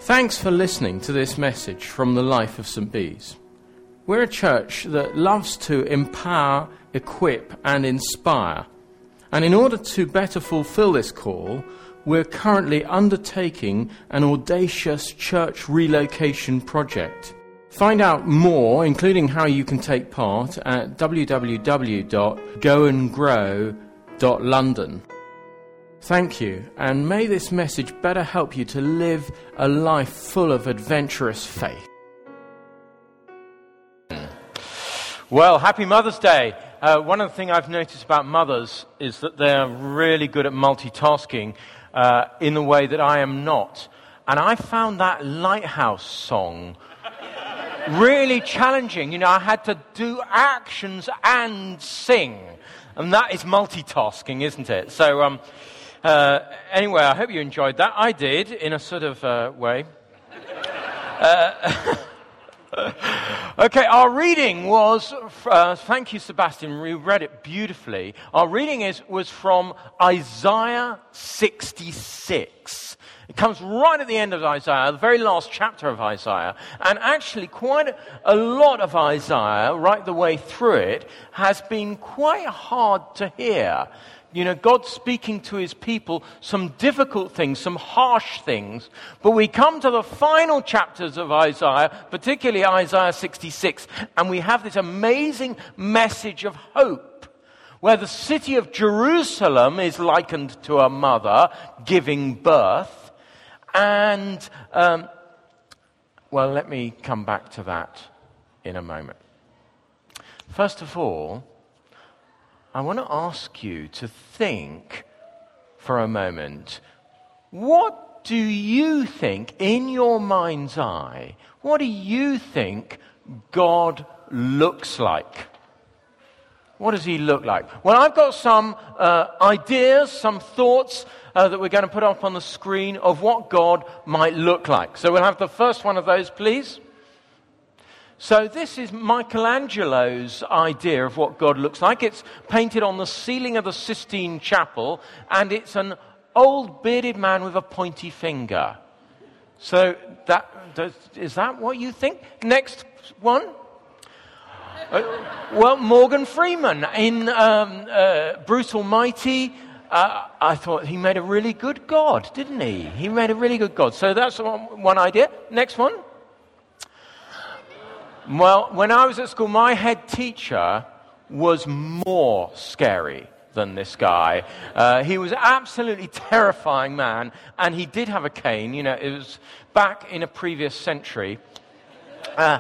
Thanks for listening to this message from the life of St. Bees. We're a church that loves to empower, equip and inspire. And in order to better fulfill this call, we're currently undertaking an audacious church relocation project. Find out more, including how you can take part, at www.goandgrow.london. Thank you, and may this message better help you to live a life full of adventurous faith. Well, happy Mother's Day. One of the things I've noticed about mothers is that they're really good at multitasking in the way that I am not. And I found that Lighthouse song really challenging. You know, I had to do actions and sing. And that is multitasking, isn't it? So, anyway, I hope you enjoyed that. I did, in a sort of way. Okay, our reading was, thank you, Sebastian, we read it beautifully. Our reading was from Isaiah 66. It comes right at the end of Isaiah, the very last chapter of Isaiah. And actually, quite a lot of Isaiah, right the way through it, has been quite hard to hear. You know, God speaking to his people some difficult things, some harsh things. But we come to the final chapters of Isaiah, particularly Isaiah 66, and we have this amazing message of hope, where the city of Jerusalem is likened to a mother giving birth. And, well, let me come back to that in a moment. First of all, I want to ask you to think for a moment, what do you think, in your mind's eye, what do you think God looks like? What does he look like? Well, I've got some ideas, some thoughts that we're going to put up on the screen of what God might look like. So we'll have the first one of those, please. So this is Michelangelo's idea of what God looks like. It's painted on the ceiling of the Sistine Chapel, and it's an old bearded man with a pointy finger. So is that what you think? Next one. Well, Morgan Freeman in Bruce Almighty. I thought he made a really good God, didn't he? He made a really good God. So that's one idea. Next one. Well, when I was at school, my head teacher was more scary than this guy. He was an absolutely terrifying man, and he did have a cane. You know, it was back in a previous century. So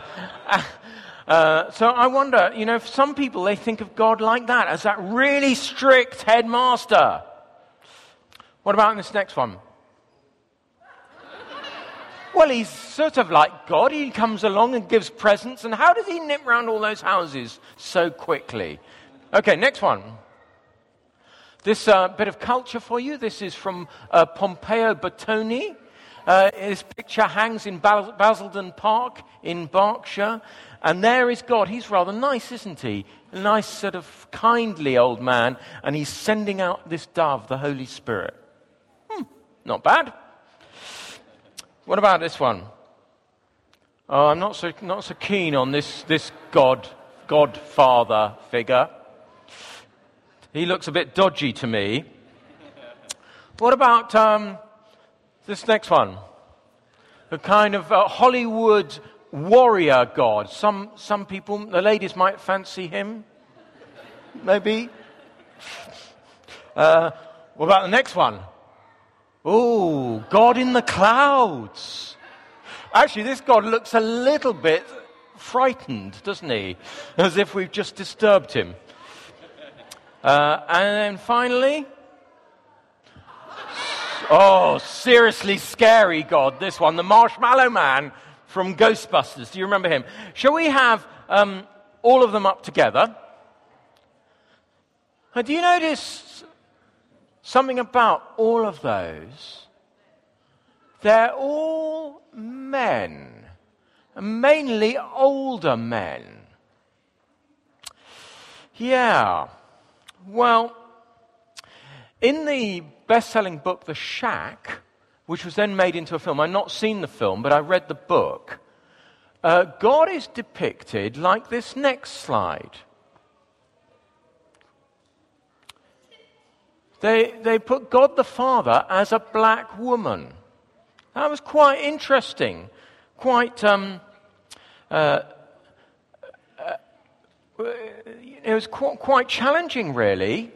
I wonder, you know, for some people, they think of God like that, as that really strict headmaster. What about this next one? Well, he's sort of like God. He comes along and gives presents. And how does he nip round all those houses so quickly? Okay, next one. This bit of culture for you. This is from Pompeo Bottoni. His picture hangs in Basildon Park in Berkshire. And there is God. He's rather nice, isn't he? A nice sort of kindly old man. And he's sending out this dove, the Holy Spirit. Not bad. What about this one? Oh, I'm not so keen on this Godfather figure. He looks a bit dodgy to me. What about this next one? A kind of Hollywood warrior god. Some people, the ladies might fancy him. Maybe. What about the next one? Oh, God in the clouds. Actually, this God looks a little bit frightened, doesn't he? As if we've just disturbed him. And then finally, seriously scary God, this one, the Marshmallow Man from Ghostbusters. Do you remember him? Shall we have all of them up together? Do you notice something about all of those? They're all men, mainly older men. Yeah. Well, in the best-selling book, The Shack, which was then made into a film. I've not seen the film, but I read the book. God is depicted like this next slide. They put God the Father as a black woman. That was quite interesting. It was quite challenging, really.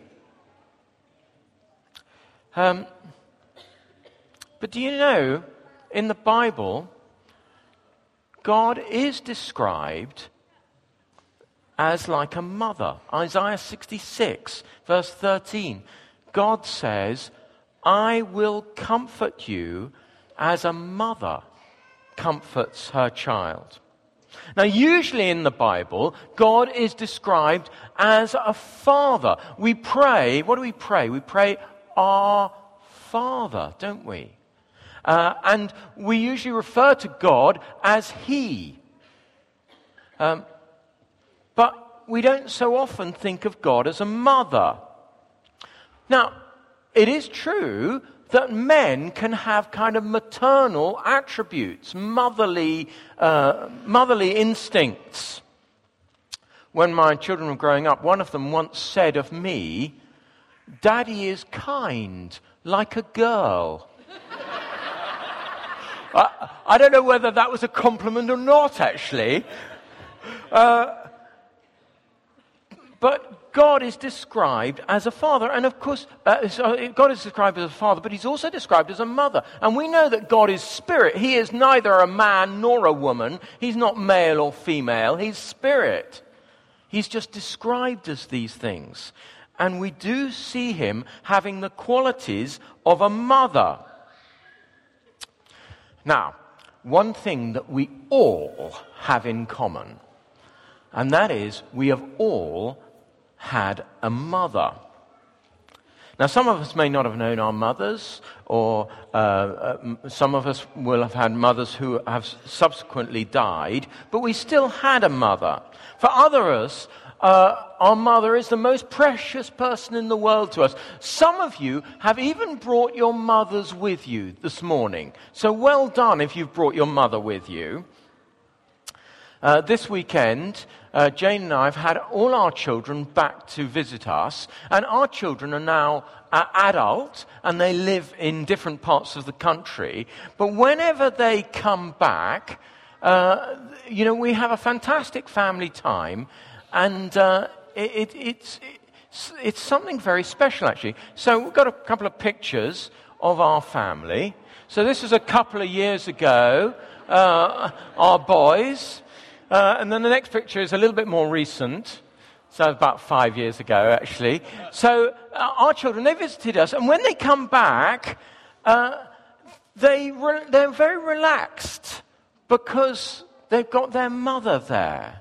But do you know, in the Bible, God is described as like a mother. Isaiah 66, verse 13. God says, I will comfort you as a mother comforts her child. Now, usually in the Bible, God is described as a father. We pray, what do we pray? We pray, Our Father, don't we? And we usually refer to God as He. But we don't so often think of God as a mother. Now, it is true that men can have kind of maternal attributes, motherly instincts. When my children were growing up, one of them once said of me, Daddy is kind, like a girl. I don't know whether that was a compliment or not, actually. But God is described as a father, and of course, God is described as a father, but He's also described as a mother. And we know that God is spirit. He is neither a man nor a woman. He's not male or female. He's spirit. He's just described as these things. And we do see Him having the qualities of a mother. Now, one thing that we all have in common, and that is we have all had a mother. Now, some of us may not have known our mothers, or some of us will have had mothers who have subsequently died, but we still had a mother. For others, our mother is the most precious person in the world to us. Some of you have even brought your mothers with you this morning. So well done if you've brought your mother with you. This weekend, Jane and I have had all our children back to visit us, and our children are now adult, and they live in different parts of the country. But whenever they come back, we have a fantastic family time, and it's something very special, actually. So we've got a couple of pictures of our family. So this is a couple of years ago, our boys. And then the next picture is a little bit more recent. So about 5 years ago, actually. So our children, they visited us. And when they come back, they're very relaxed because they've got their mother there.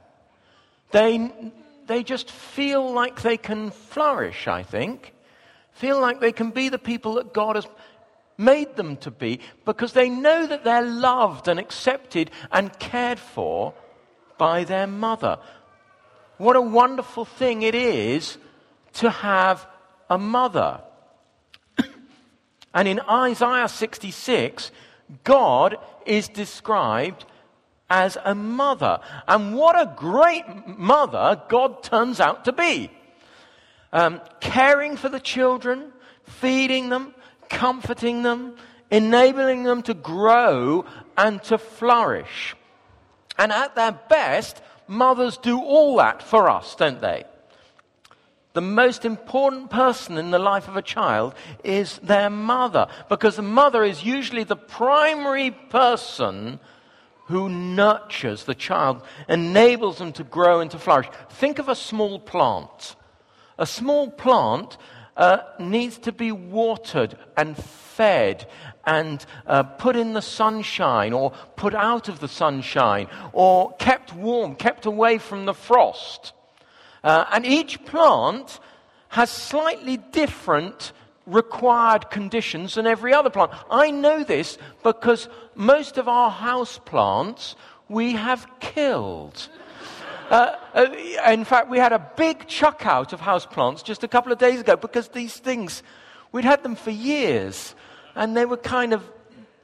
They just feel like they can flourish, I think. Feel like they can be the people that God has made them to be because they know that they're loved and accepted and cared for by their mother. What a wonderful thing it is to have a mother. And in Isaiah 66, God is described as a mother. And what a great mother God turns out to be. Caring for the children, feeding them, comforting them, enabling them to grow and to flourish. And at their best, mothers do all that for us, don't they? The most important person in the life of a child is their mother, because the mother is usually the primary person who nurtures the child, enables them to grow and to flourish. Think of a small plant. A small plant needs to be watered and fed and put in the sunshine or put out of the sunshine or kept warm, kept away from the frost. And each plant has slightly different required conditions than every other plant. I know this because most of our house plants we have killed. In fact, we had a big chuck out of houseplants just a couple of days ago because these things, we'd had them for years, and they were kind of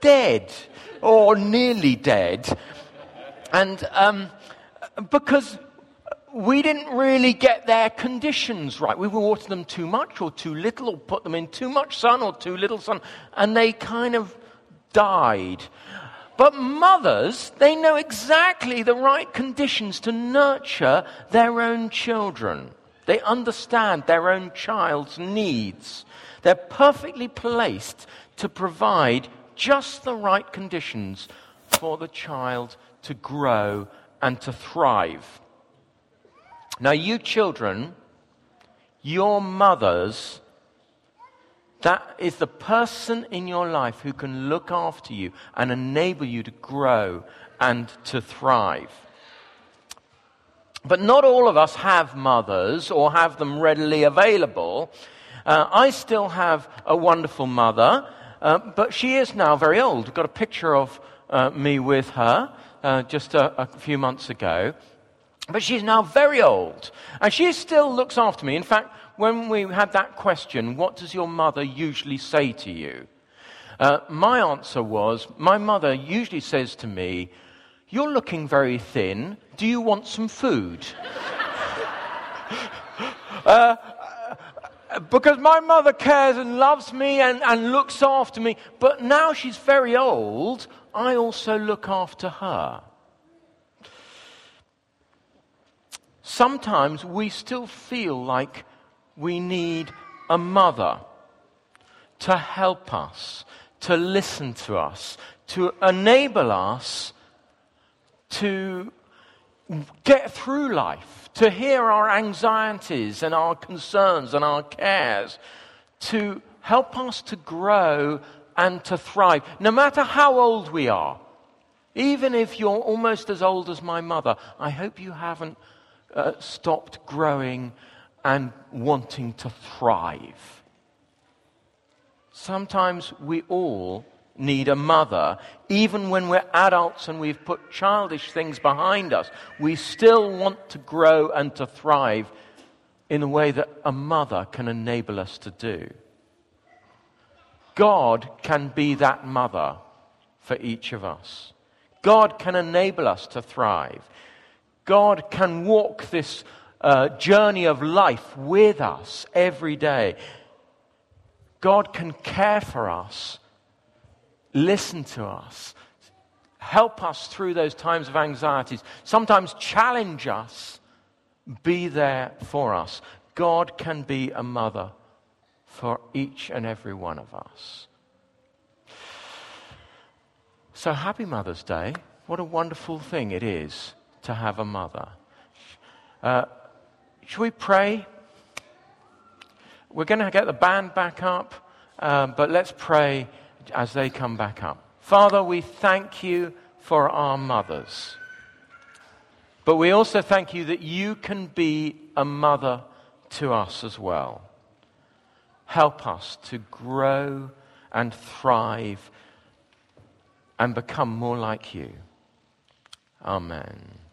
dead or nearly dead. And because we didn't really get their conditions right. We watered them too much or too little, or put them in too much sun or too little sun, and they kind of died. But mothers, they know exactly the right conditions to nurture their own children. They understand their own child's needs. They're perfectly placed to provide just the right conditions for the child to grow and to thrive. Now, you children, your mothers, that is the person in your life who can look after you and enable you to grow and to thrive. But not all of us have mothers or have them readily available. I still have a wonderful mother, but she is now very old. I've got a picture of me with her just a few months ago. But she's now very old, and she still looks after me. In fact, when we had that question, what does your mother usually say to you? My answer was, my mother usually says to me, "You're looking very thin. Do you want some food?" Because my mother cares and loves me and looks after me, but now she's very old, I also look after her. Sometimes we still feel like we need a mother to help us, to listen to us, to enable us to get through life, to hear our anxieties and our concerns and our cares, to help us to grow and to thrive, no matter how old we are. Even if you're almost as old as my mother, I hope you haven't stopped growing and wanting to thrive. Sometimes we all need a mother. Even when we're adults and we've put childish things behind us, we still want to grow and to thrive in a way that a mother can enable us to do. God can be that mother for each of us. God can enable us to thrive. God can walk this journey of life with us every day. God can care for us, listen to us, help us through those times of anxieties, sometimes challenge us, be there for us. God can be a mother for each and every one of us. So happy Mother's Day. What a wonderful thing it is to have a mother. Shall we pray? We're going to get the band back up, but let's pray as they come back up. Father, we thank you for our mothers. But we also thank you that you can be a mother to us as well. Help us to grow and thrive and become more like you. Amen.